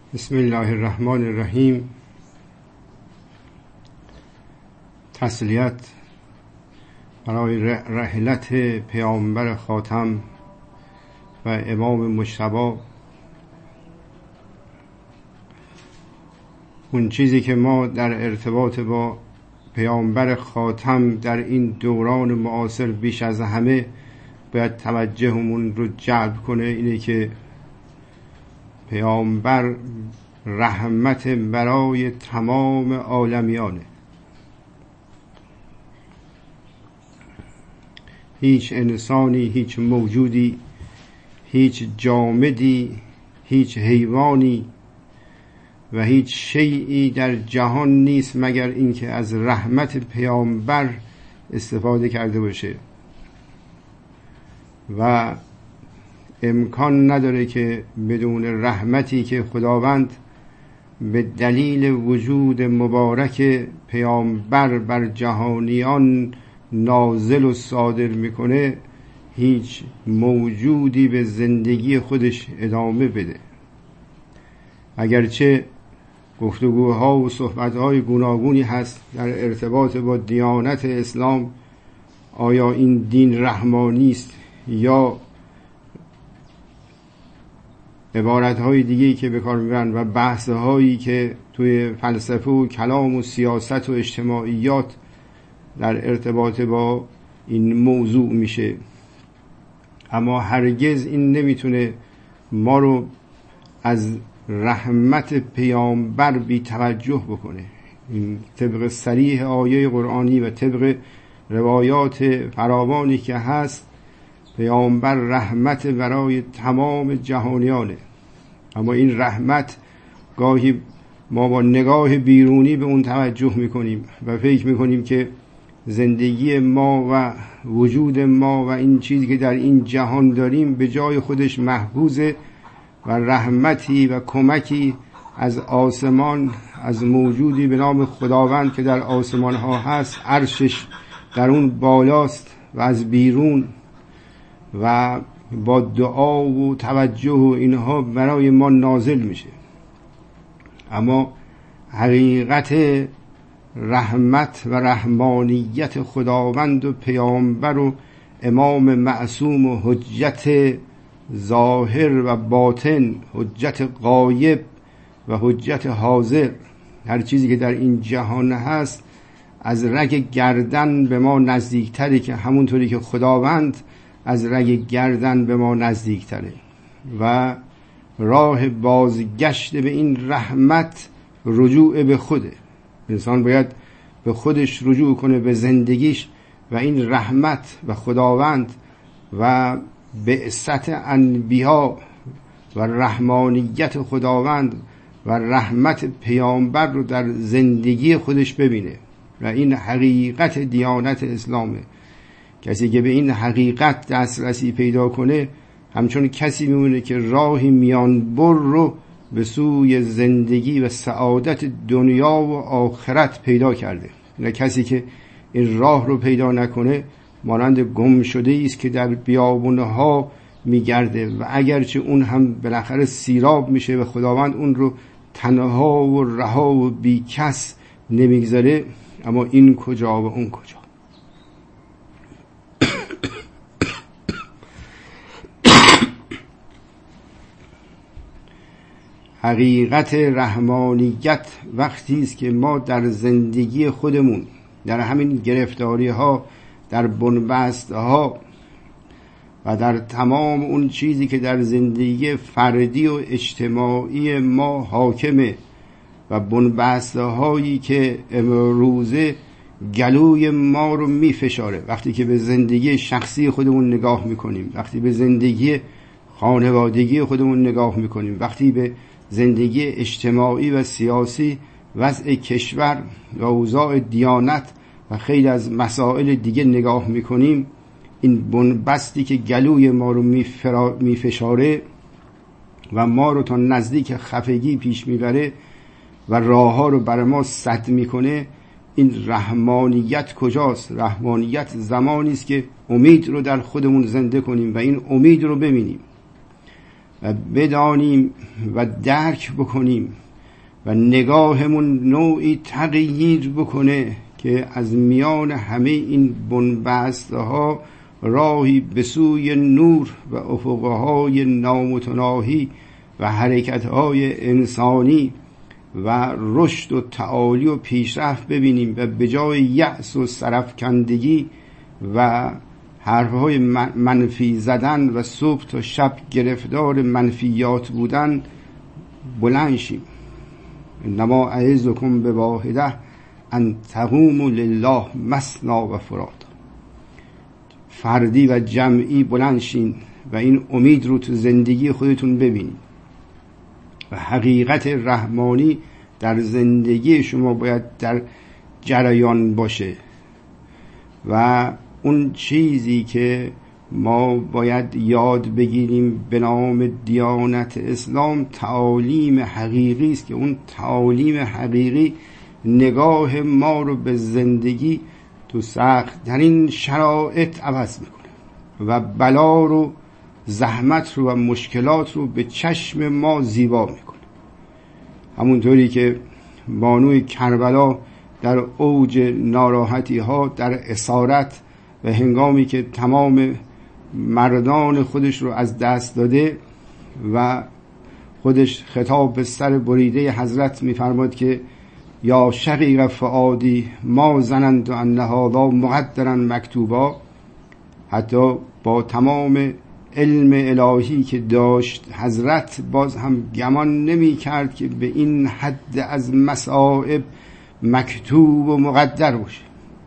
بسم الله الرحمن الرحیم. تسلیت برای رحلت پیامبر خاتم و امام مجتبی. اون چیزی که ما در ارتباط با پیامبر خاتم در این دوران معاصر بیش از همه باید توجهمون رو جلب کنه اینه که پیامبر رحمت برای تمام عالمیانه. هیچ انسانی، هیچ موجودی، هیچ جامدی، هیچ حیوانی و هیچ شیئی در جهان نیست مگر اینکه از رحمت پیامبر استفاده کرده باشه و امکان نداره که بدون رحمتی که خداوند به دلیل وجود مبارک پیامبر بر جهانیان نازل و صادر میکنه هیچ موجودی به زندگی خودش ادامه بده. اگرچه گفتگوها و صحبتهای گوناگونی هست در ارتباط با دیانت اسلام، آیا این دین رحمانی است یا عبارت‌های دیگه‌ای که به کار میبرن و بحث‌هایی که توی فلسفه و کلام و سیاست و اجتماعیات در ارتباط با این موضوع میشه، اما هرگز این نمیتونه ما رو از رحمت پیامبر بی توجه بکنه. این طبق صریح آیه قرآنی و طبق روایات فراوانی که هست، پیامبر رحمت برای تمام جهانیانه. اما این رحمت گاهی ما با نگاه بیرونی به اون توجه میکنیم و فکر میکنیم که زندگی ما و وجود ما و این چیزی که در این جهان داریم به جای خودش محفوظه و رحمتی و کمکی از آسمان، از موجودی به نام خداوند که در آسمان ها هست، عرشش در اون بالاست و از بیرون و با دعا و توجه و اینها برای ما نازل میشه. اما حقیقت رحمت و رحمانیت خداوند و پیامبر و امام معصوم و حجت ظاهر و باطن، حجت غایب و حجت حاضر، هر چیزی که در این جهان هست از رگ گردن به ما نزدیکتره که همونطوری که خداوند از رگ گردن به ما نزدیکتره و راه بازگشت به این رحمت رجوع به خوده. انسان باید به خودش رجوع کنه، به زندگیش، و این رحمت و خداوند و بعثت انبیا و رحمانیت خداوند و رحمت پیامبر رو در زندگی خودش ببینه و این حقیقت دیانت اسلامه. کسی که به این حقیقت دسترسی پیدا کنه همچون کسی میمونه که راهی میان بر رو به سوی زندگی و سعادت دنیا و آخرت پیدا کرده. نه کسی که این راه رو پیدا نکنه مانند گم شده است که در بیابونها میگرده و اگرچه اون هم بالاخره سیراب میشه و خداوند اون رو تنها و رها و بی کس نمیگذاره، اما این کجا و اون کجا. حقیقت رحمانیت وقتی است که ما در زندگی خودمون، در همین گرفتاری ها، در بنبست ها و در تمام اون چیزی که در زندگی فردی و اجتماعی ما حاکمه و بنبست هایی که امروزه گلوی ما رو می فشاره، وقتی که به زندگی شخصی خودمون نگاه میکنیم، وقتی به زندگی خانوادگی خودمون نگاه میکنیم، وقتی به زندگی اجتماعی و سیاسی، وضع کشور و اوضاع دیانت و خیلی از مسائل دیگه نگاه میکنیم، این بنبستی که گلوی ما رو میفشاره و ما رو تا نزدیک خفگی پیش میبره و راه ها رو برای ما سد میکنه، این رحمانیت کجاست؟ رحمانیت زمانی است که امید رو در خودمون زنده کنیم و این امید رو ببینیم و بدانیم و درک بکنیم و نگاهمون نوعی تغییر بکنه که از میان همه این بنبسته ها راهی به سوی نور و افقهای نامتناهی و حرکتهای انسانی و رشد و تعالی و پیشرفت ببینیم و به جای یأس و سرفکندگی و حرفهای منفی زدن و صبح تا شب گرفتار منفیات بودن بلند شیم. انما اعظکم بواحده ان تقوموا لله مثنی و فرادا. فردی و جمعی بلند شین و این امید رو تو زندگی خودتون ببینید و حقیقت رحمانی در زندگی شما باید در جریان باشه و اون چیزی که ما باید یاد بگیریم به نام دیانت اسلام تعالیم حقیقی است که اون تعالیم حقیقی نگاه ما رو به زندگی تو سخت در این شرایط عوض میکنه و بلا رو، زحمت رو و مشکلات رو به چشم ما زیبا میکنه. همونطوری که بانوی کربلا در اوج ناراحتی ها، در اسارت و هنگامی که تمام مردان خودش رو از دست داده و خودش خطاب به سر بریده حضرت میفرماد که یا شقیق فؤادی ما ظننت ان هذا مقدرا مکتوبا، حتی با تمام علم الهی که داشت حضرت باز هم گمان نمی کرد که به این حد از مصائب مکتوب و مقدر باشه.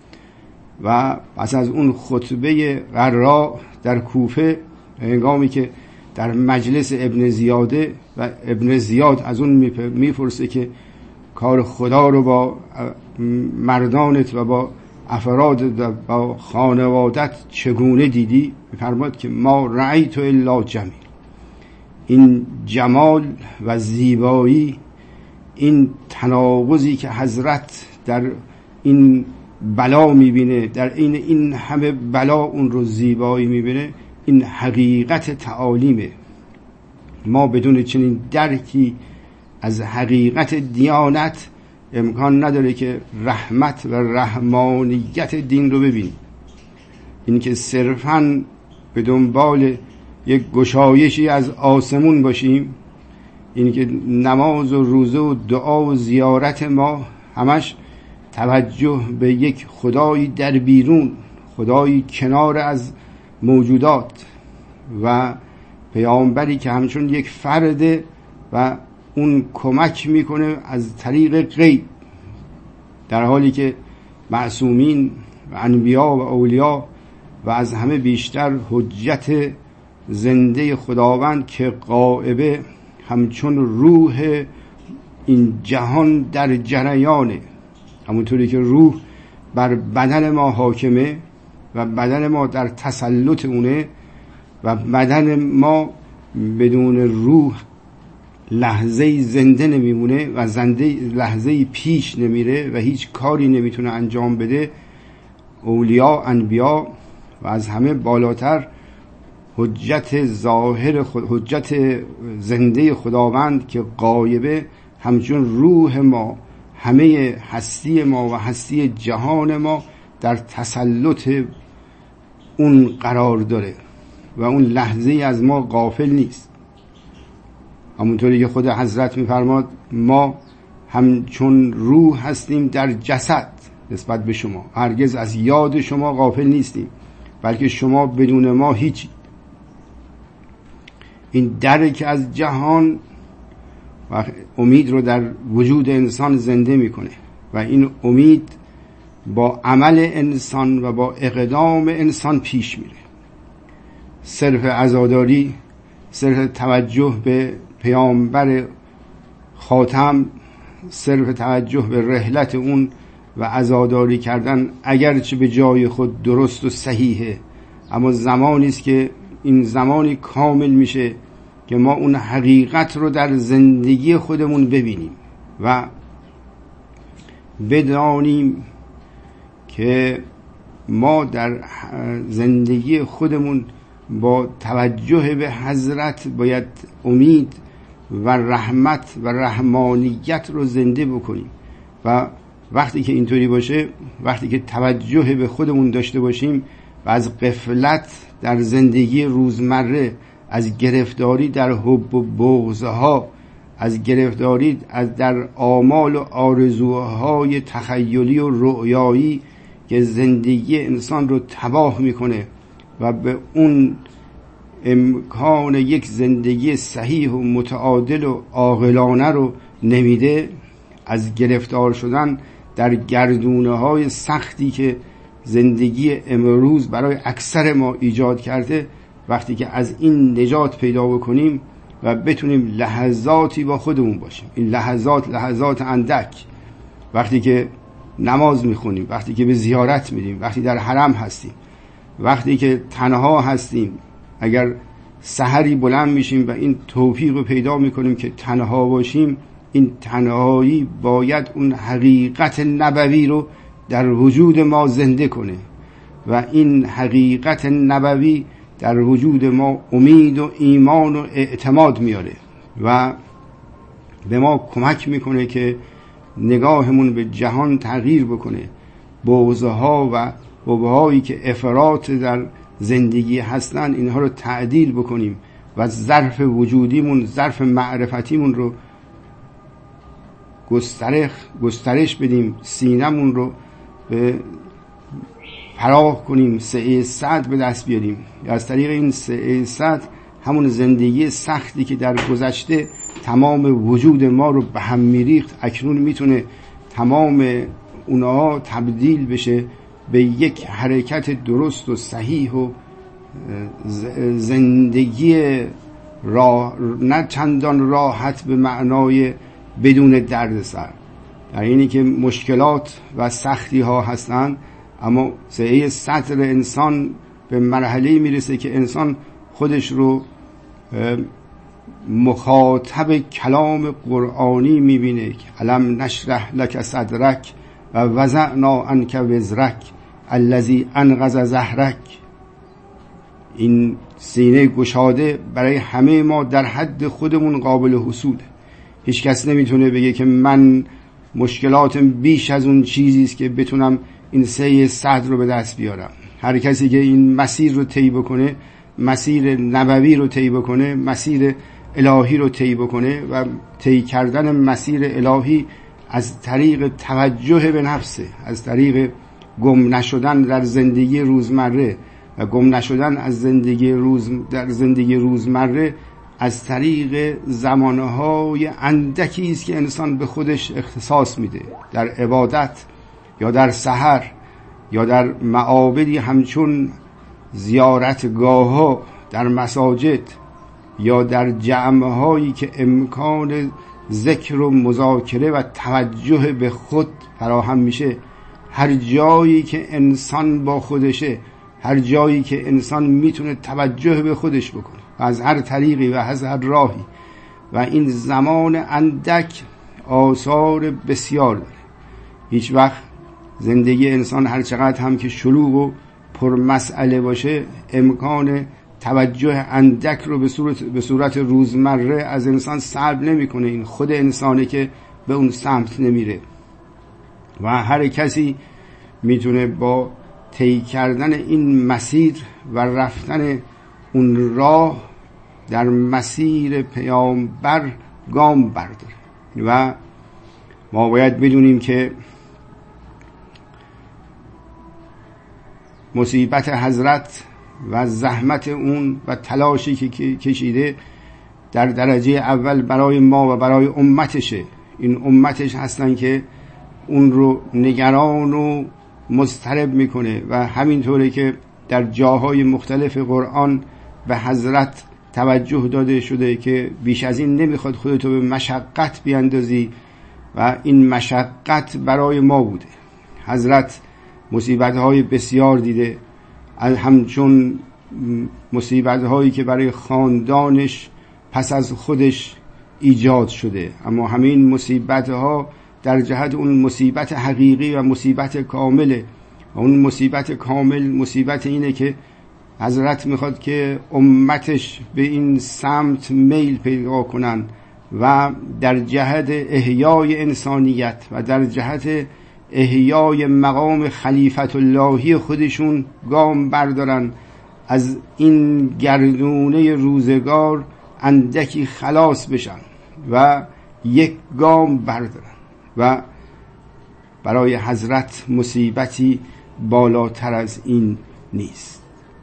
و پس از اون خطبه غراء در کوفه، هنگامی که در مجلس ابن زیاده و ابن زیاد از اون میپرسه که کار خدا رو با مردانت و با افراد و با خانوادت چگونه دیدی؟ میفرماد که ما رأیت الا جمیل. این جمال و زیبایی، این تناقضی که حضرت در این بلا میبینه، در این همه بلا اون رو زیبایی میبینه، این حقیقت تعالیمه. ما بدون چنین درکی از حقیقت دیانت امکان نداره که رحمت و رحمانیت دین رو ببینیم. این که صرفاً به دنبال یک گشایشی از آسمون باشیم، این که نماز و روزه و دعا و زیارت ما همش توجه به یک خدایی در بیرون، خدایی کنار از موجودات و پیامبری که همچون یک فرده و اون کمک میکنه از طریق غیب، در حالی که معصومین و انبیا و اولیا و از همه بیشتر حجت زنده خداوند که غائبه همچون روح این جهان در جریانه. همونطوری که روح بر بدن ما حاکمه و بدن ما در تسلط اونه و بدن ما بدون روح لحظه زنده نمیمونه و زنده لحظه پیش نمیره و هیچ کاری نمیتونه انجام بده. اولیا، انبیا و از همه بالاتر حجت ظاهر حجت زنده خداوند که غایبه همچون روح ما، همه هستی ما و هستی جهان ما در تسلط اون قرار داره و اون لحظه از ما غافل نیست. همونطوری که خود حضرت میفرماد ما همچون روح هستیم در جسد نسبت به شما، هرگز از یاد شما غافل نیستیم، بلکه شما بدون ما هیچی. این درک از جهان و امید رو در وجود انسان زنده میکنه و این امید با عمل انسان و با اقدام انسان پیش میره. صرف عزاداری، صرف توجه به پیامبر خاتم، صرف توجه به رحلت اون و عزاداری کردن اگرچه به جای خود درست و صحیحه، اما زمانی است که این زمانی کامل میشه که ما اون حقیقت رو در زندگی خودمون ببینیم و بدانیم که ما در زندگی خودمون با توجه به حضرت باید امید و رحمت و رحمانیت رو زنده بکنیم و وقتی که اینطوری باشه، وقتی که توجه به خودمون داشته باشیم و از غفلت در زندگی روزمره، از گرفتاری در حب و بغضها، از گرفتاری در آمال و آرزوهای تخیلی و رؤیایی که زندگی انسان رو تباه میکنه و به اون امکان یک زندگی صحیح و متعادل و عاقلانه رو نمیده، از گرفتار شدن در گردونه‌های سختی که زندگی امروز برای اکثر ما ایجاد کرده، وقتی که از این نجات پیدا بکنیم و بتونیم لحظاتی با خودمون باشیم، این لحظات اندک، وقتی که نماز میخونیم، وقتی که به زیارت میریم، وقتی در حرم هستیم، وقتی که تنها هستیم، اگر سحری بلند میشیم و این توفیق رو پیدا میکنیم که تنها باشیم، این تنهایی باید اون حقیقت نبوی رو در وجود ما زنده کنه و این حقیقت نبوی در وجود ما امید و ایمان و اعتماد میاره و به ما کمک میکنه که نگاهمون به جهان تغییر بکنه، بغضها و حبهایی که افراط در زندگی هستن اینها رو تعدیل بکنیم و ظرف وجودیمون، ظرف معرفتیمون رو گسترش بدیم، سینمون رو به فراخ کنیم، سعه صد به دست بیاریم. از طریق این سعه صد، همون زندگی سختی که در گذشته تمام وجود ما رو به هم میریخت، اکنون میتونه تمام اونها تبدیل بشه به یک حرکت درست و صحیح و زندگی نه چندان راحت به معنای بدون دردسر، در اینی که مشکلات و سختی ها هستن، اما سعه صدر انسان به مرحله میرسه که انسان خودش رو مخاطب کلام قرآنی میبینه که الم نشرح لک صدرک و وضعنا عنک وزرک الذی انقض ظهرک. این سینه گشاده برای همه ما در حد خودمون قابل حصوله. هیچ کس نمیتونه بگه که من مشکلاتم بیش از اون چیزی است که بتونم این سعی صدر رو به دست بیارم. هر کسی که این مسیر رو طی بکنه، مسیر نبوی رو طی بکنه، مسیر الهی رو طی بکنه و طی کردن مسیر الهی از طریق توجه به نفسه، از طریق گم نشدن در زندگی روزمره و گم نشدن از در زندگی روزمره از طریق زمانهای اندکی است که انسان به خودش اختصاص میده، در عبادت یا در سحر یا در معابدی همچون زیارتگاه‌ها در مساجد یا در جمع‌هایی که امکان ذکر و مذاکره و توجه به خود فراهم میشه. هر جایی که انسان با خودشه، هر جایی که انسان میتونه توجه به خودش بکنه از هر طریقی و از هر راهی، و این زمان اندک آثار بسیار داره. هیچ وقت زندگی انسان هر چقدر هم که شلوغ و پر مسئله باشه، امکان توجه اندک رو به صورت روزمره از انسان سلب نمیکنه. این خود انسانه که به اون سمت نمیره و هر کسی میتونه با طی کردن این مسیر و رفتن اون راه در مسیر پیامبر گام برداره. و ما باید بدونیم که مصیبت حضرت و زحمت اون و تلاشی که کشیده در درجه اول برای ما و برای امتشه. این امتش هستن که اون رو نگران و مضطرب میکنه و همینطوره که در جاهای مختلف قرآن به حضرت توجه داده شده که بیش از این نمیخواد خودتو به مشقت بیاندازی و این مشقت برای ما بوده. حضرت مصیبت‌های بسیار دیده، همچون مصیبت‌هایی که برای خاندانش پس از خودش ایجاد شده، اما همین مصیبت‌ها در جهت اون مصیبت حقیقی و مصیبت کامله. و اون مصیبت کامل مصیبت اینه که حضرت میخواد که امتش به این سمت میل پیدا کنن و در جهت احیای انسانیت و در جهت احیای مقام خلیفت اللهی خودشون گام بردارن، از این گردونه روزگار اندکی خلاص بشن و یک گام بردارن و برای حضرت مصیبتی بالاتر از این نیست.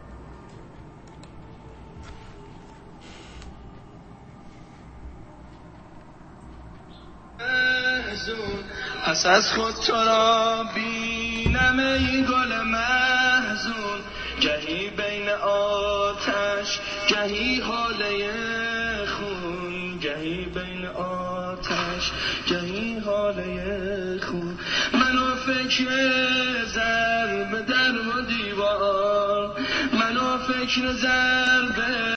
پس از خود تو را بینم ای گل محزون، گهی بین آتش گهی حاله خون، گهی بین آتش گهی حاله خون. منو فکر ضرب در و دیوار، منو فکر ضرب